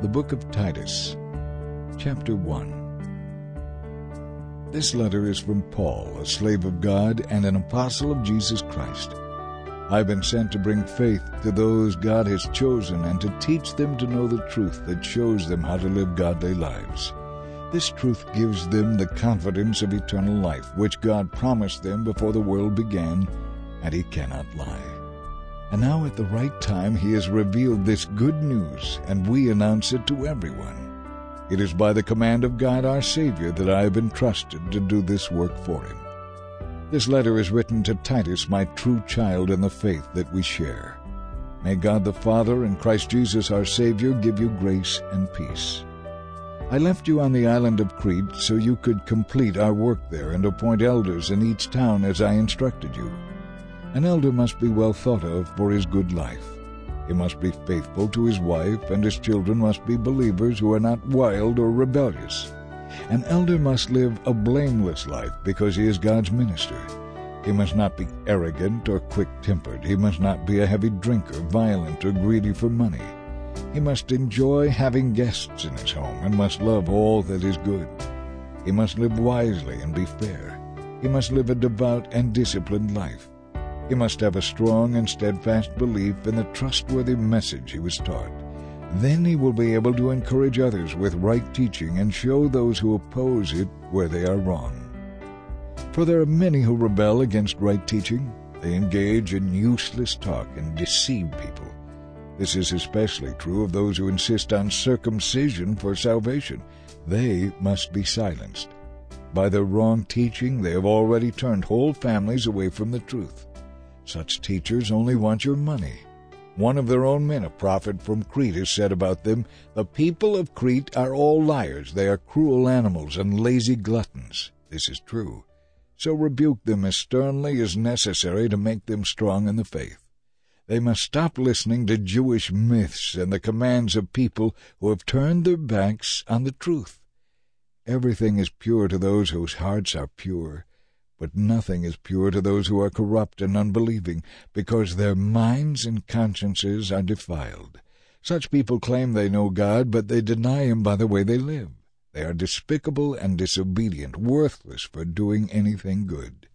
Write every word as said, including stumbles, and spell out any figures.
The Book of Titus, Chapter one. This letter is from Paul, a slave of God and an apostle of Jesus Christ. I've been sent to bring faith to those God has chosen and to teach them to know the truth that shows them how to live godly lives. This truth gives them the confidence of eternal life, which God promised them before the world began, and He cannot lie. And now at the right time He has revealed this good news, and we announce it to everyone. It is by the command of God our Savior that I have been trusted to do this work for Him. This letter is written to Titus, my true child in the faith that we share. May God the Father and Christ Jesus our Savior give you grace and peace. I left you on the island of Crete so you could complete our work there and appoint elders in each town as I instructed you. An elder must be well thought of for his good life. He must be faithful to his wife, and his children must be believers who are not wild or rebellious. An elder must live a blameless life because he is God's minister. He must not be arrogant or quick-tempered. He must not be a heavy drinker, violent, or greedy for money. He must enjoy having guests in his home and must love all that is good. He must live wisely and be fair. He must live a devout and disciplined life. He must have a strong and steadfast belief in the trustworthy message he was taught. Then he will be able to encourage others with right teaching and show those who oppose it where they are wrong. For there are many who rebel against right teaching. They engage in useless talk and deceive people. This is especially true of those who insist on circumcision for salvation. They must be silenced. By their wrong teaching, they have already turned whole families away from the truth. Such teachers only want your money. One of their own men, a prophet from Crete, has said about them, "The people of Crete are all liars. They are cruel animals and lazy gluttons." This is true. So rebuke them as sternly as necessary to make them strong in the faith. They must stop listening to Jewish myths and the commands of people who have turned their backs on the truth. Everything is pure to those whose hearts are pure, but nothing is pure to those who are corrupt and unbelieving, because their minds and consciences are defiled. Such people claim they know God, but they deny Him by the way they live. They are despicable and disobedient, worthless for doing anything good.